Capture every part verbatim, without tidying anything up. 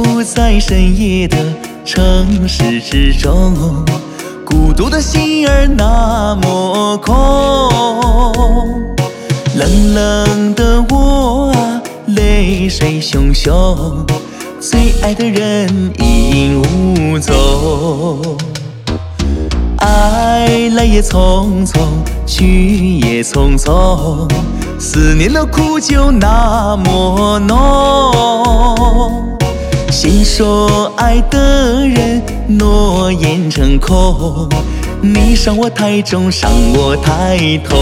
走在深夜的城市之中，孤独的心儿那么空。冷冷的我啊，泪水汹汹，最爱的人已无踪。爱来也匆匆，去也匆匆，思念的苦就那么浓。心说爱的人，诺言成空，你伤我太重，伤我太痛。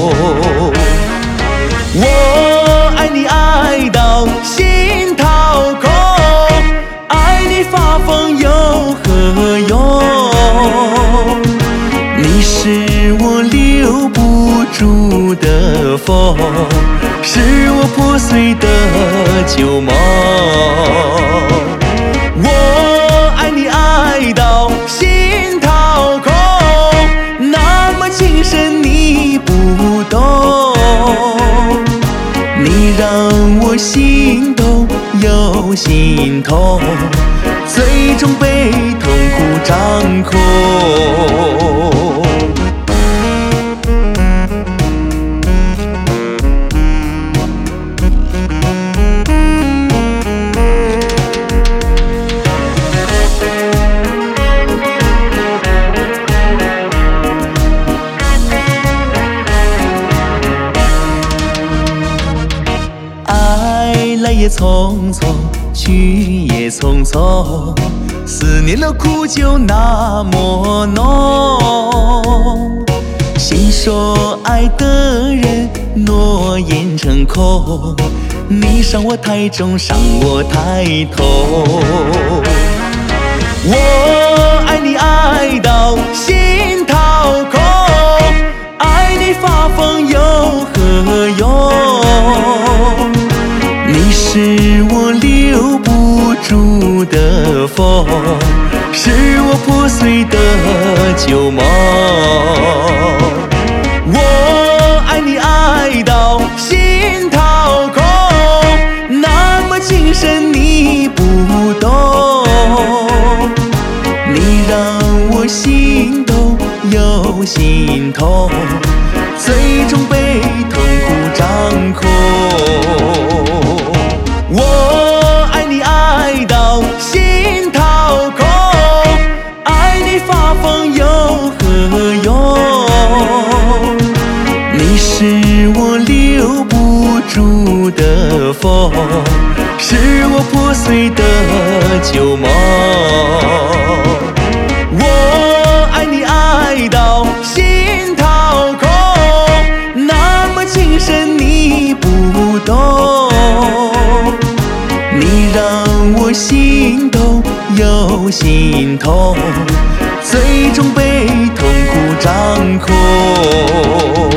我爱你爱到心掏空，爱你发疯又何用？你是我留不住的风，是我破碎的旧梦。我爱你爱到心掏空，那么情深你不懂，你让我心动又心痛，最终被痛苦掌控。来也匆匆，去也匆匆，思念的苦就那么浓。心说爱的人，诺言成空，你伤我太重，伤我太痛。我爱你爱到心掏空，爱你发疯又何用？你是我留不住的风，是我破碎的旧梦。我爱你爱到心掏空，那么情深你不懂，你让我心动又心痛，最终被痛苦掌控。我爱你爱到心掏空，爱你发疯又何用？你是我留不住的风，是我破碎的旧梦。我爱你爱到心掏空，那么情深你不懂，你让我心动又心痛，最终被痛苦掌控。